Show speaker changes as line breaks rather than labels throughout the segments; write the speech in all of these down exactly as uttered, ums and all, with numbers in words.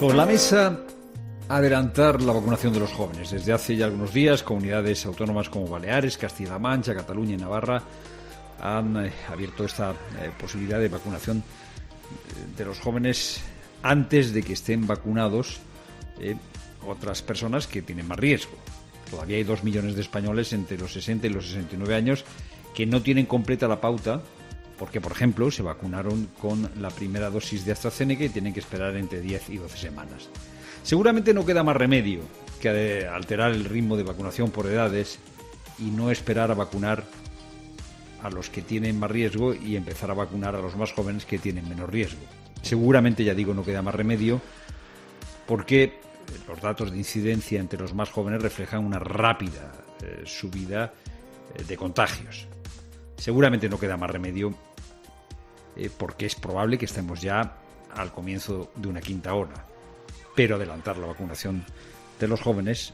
Con la mesa, adelantar la vacunación de los jóvenes. Desde hace ya algunos días, comunidades autónomas como Baleares, Castilla-La Mancha, Cataluña y Navarra han eh, abierto esta eh, posibilidad de vacunación de los jóvenes antes de que estén vacunados eh, otras personas que tienen más riesgo. Todavía hay dos millones de españoles entre los sesenta y los sesenta y nueve años que no tienen completa la pauta porque, por ejemplo, se vacunaron con la primera dosis de AstraZeneca y tienen que esperar entre diez y doce semanas. Seguramente no queda más remedio que alterar el ritmo de vacunación por edades y no esperar a vacunar a los que tienen más riesgo y empezar a vacunar a los más jóvenes que tienen menos riesgo. Seguramente, ya digo, no queda más remedio porque los datos de incidencia entre los más jóvenes reflejan una rápida eh, subida eh, de contagios. Seguramente no queda más remedio eh, porque es probable que estemos ya al comienzo de una quinta ola. Pero adelantar la vacunación de los jóvenes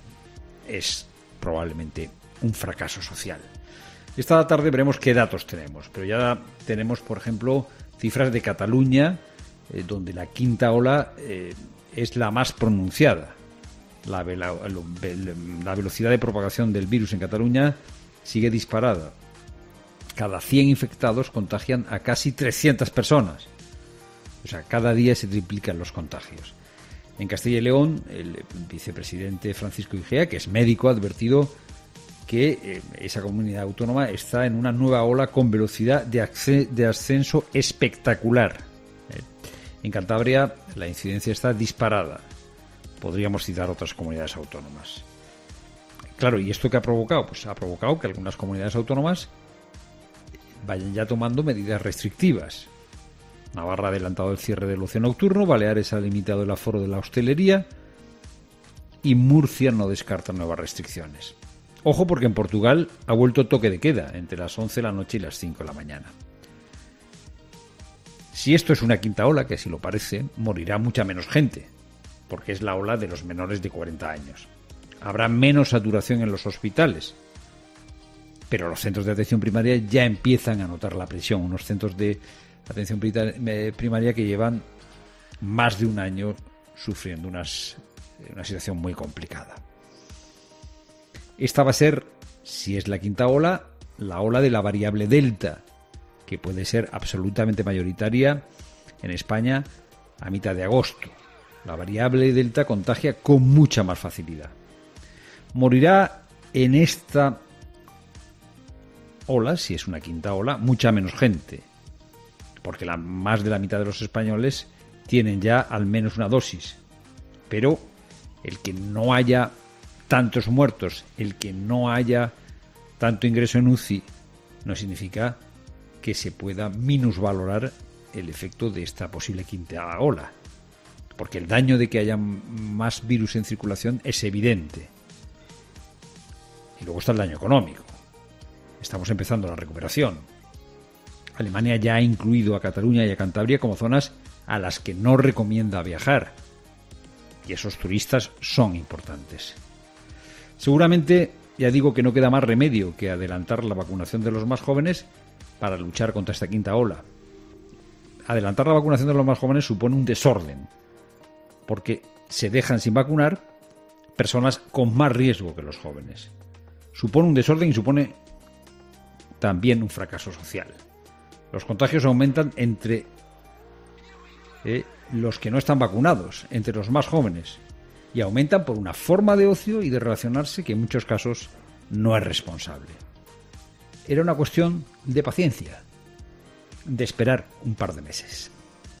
es probablemente un fracaso social. Esta tarde veremos qué datos tenemos, pero ya tenemos, por ejemplo, cifras de Cataluña, eh, donde la quinta ola eh, es la más pronunciada. La, la, la velocidad de propagación del virus en Cataluña sigue disparada. Cada cien infectados contagian a casi trescientas personas. O sea, cada día se triplican los contagios. En Castilla y León, el vicepresidente Francisco Igea, que es médico, ha advertido que eh, esa comunidad autónoma está en una nueva ola con velocidad de, acce- de ascenso espectacular. Eh, en Cantabria la incidencia está disparada. Podríamos citar otras comunidades autónomas. Claro, ¿y esto qué ha provocado? Pues ha provocado que algunas comunidades autónomas vayan ya tomando medidas restrictivas. Navarra ha adelantado el cierre del ocio nocturno, Baleares ha limitado el aforo de la hostelería y Murcia no descarta nuevas restricciones. Ojo, porque en Portugal ha vuelto toque de queda entre las once de la noche y las cinco de la mañana. Si esto es una quinta ola, que así lo parece, morirá mucha menos gente, porque es la ola de los menores de cuarenta años. Habrá menos saturación en los hospitales, pero los centros de atención primaria ya empiezan a notar la presión, unos centros de atención primaria que llevan más de un año sufriendo unas, una situación muy complicada. Esta va a ser, si es la quinta ola, la ola de la variable Delta, que puede ser absolutamente mayoritaria en España a mitad de agosto. La variable Delta contagia con mucha más facilidad. Morirá en esta ola, si es una quinta ola, mucha menos gente, porque la, más de la mitad de los españoles tienen ya al menos una dosis. Pero el que no haya tantos muertos, el que no haya tanto ingreso en U C I, no significa que se pueda minusvalorar el efecto de esta posible quinta ola, porque el daño de que haya más virus en circulación es evidente. Y luego está el daño económico. Estamos empezando la recuperación. Alemania ya ha incluido a Cataluña y a Cantabria como zonas a las que no recomienda viajar. Y esos turistas son importantes. Seguramente, ya digo que no queda más remedio que adelantar la vacunación de los más jóvenes para luchar contra esta quinta ola. Adelantar la vacunación de los más jóvenes supone un desorden, porque se dejan sin vacunar personas con más riesgo que los jóvenes. Supone un desorden y supone también un fracaso social. Los contagios aumentan entre eh, los que no están vacunados, entre los más jóvenes, y aumentan por una forma de ocio y de relacionarse que en muchos casos no es responsable. Era una cuestión de paciencia, de esperar un par de meses.